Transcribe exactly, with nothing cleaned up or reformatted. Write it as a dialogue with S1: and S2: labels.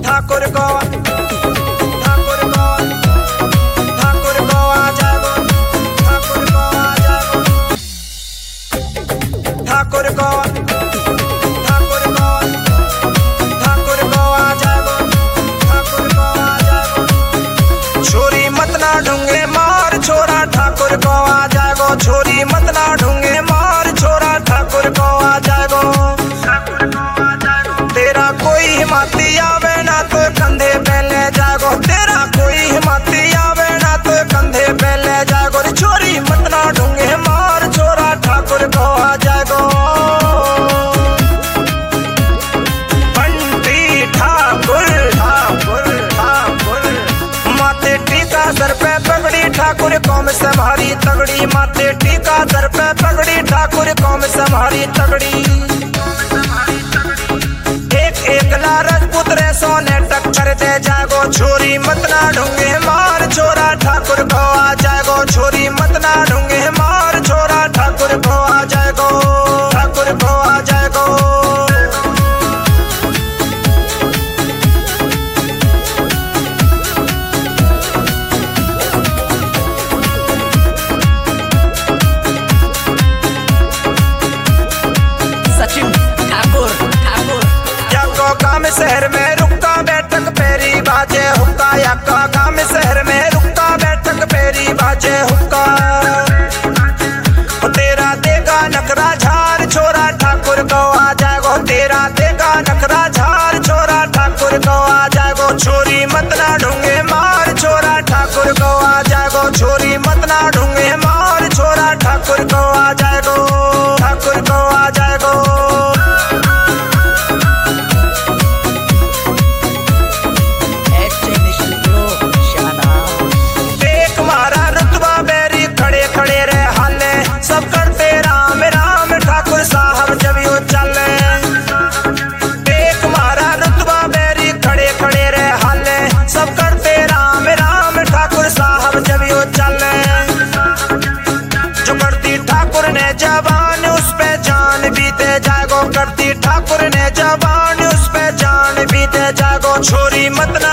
S1: ठाकुर को ठाकुर को ठाकुर को आ जागो ठाकुर को आ जागो ठाकुर को ठाकुर को ठाकुर को आ जागो ठाकुर को आ जागो छोरी मत ना ढूंगे मार छोरा ठाकुर को आ जागो छोरी मत ना ढूंगे मार छोरा ठाकुर को आ जागो तेरा कोई हिम्मती आवे ना तो कंधे पे ले जागो तेरा कोई हिम्मती आवे ना तो कंधे पे ले जागो छोरी मत ना ढूंगे मार छोरा ठाकुर को आ जागो बंटी ठाकुर ठाकुर ठाकुर माथे टीका सर पे पगड़ी ठाकुर कौम से भारी तगड़ी माथे टीका सर पे पगड़ी ठाकुर कौम से भारी तगड़ी एकला राजपूत रे सोने टक्कर दे जागो छोरी मत ना ढूंगे मार छोरा ठाकुर को आ जागो छोरी मत ना ढूंगे मार छोरा ठाकुर को आ जागो ठाकुर को आ जागो
S2: सचिन ठाकुर ठाकुर
S1: काम शहर में रुका बैठक पेरी बाजे हुक्का यक्का काम शहर में रुका बैठक पेरी बाजे हुक्का तेरा देगा नखरा झार छोरा ठाकुर को आ जागो तेरा देगा नखरा झार छोरा ठाकुर को आ जागो छोरी मत ना ढूंगे मार छोरा ठाकुर को आ जागो छोरी मत ना ढूंगे मार छोरा ठाकुर को आ जागो ठाकुर को आ जागो सब करते राम राम ठाकुर साहब जब यो चले देख मारा रुतबा बेरी खड़े खड़े रे हाले सब करते राम राम ठाकुर साहब जब यो चले जो करती ठाकुर ने जवान उस पे जान बीते जागो करती ठाकुर ने जवान उस पे जान बीते जागो छोरी मत